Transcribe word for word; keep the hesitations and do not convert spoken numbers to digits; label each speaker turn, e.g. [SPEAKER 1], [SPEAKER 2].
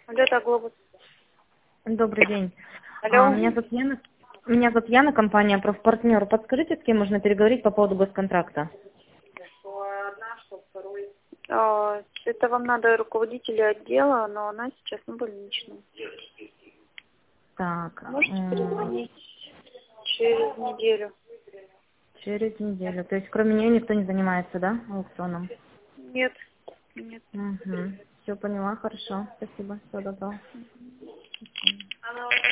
[SPEAKER 1] Алло, это Глобус.
[SPEAKER 2] Добрый день. А,
[SPEAKER 1] Алло.
[SPEAKER 2] Меня зовут Яна. Меня зовут Яна, компания «Профпартнер». Подскажите, с кем можно переговорить по поводу госконтракта?
[SPEAKER 1] А, Это вам надо руководителя отдела, но она сейчас на больничном.
[SPEAKER 2] Так,
[SPEAKER 1] Можете
[SPEAKER 2] м,
[SPEAKER 1] перезвонить через неделю?
[SPEAKER 2] через неделю. То есть кроме нее никто не занимается, да, аукционом?
[SPEAKER 1] Нет, нет.
[SPEAKER 2] Угу. Все поняла, хорошо. Спасибо. Всего доброго.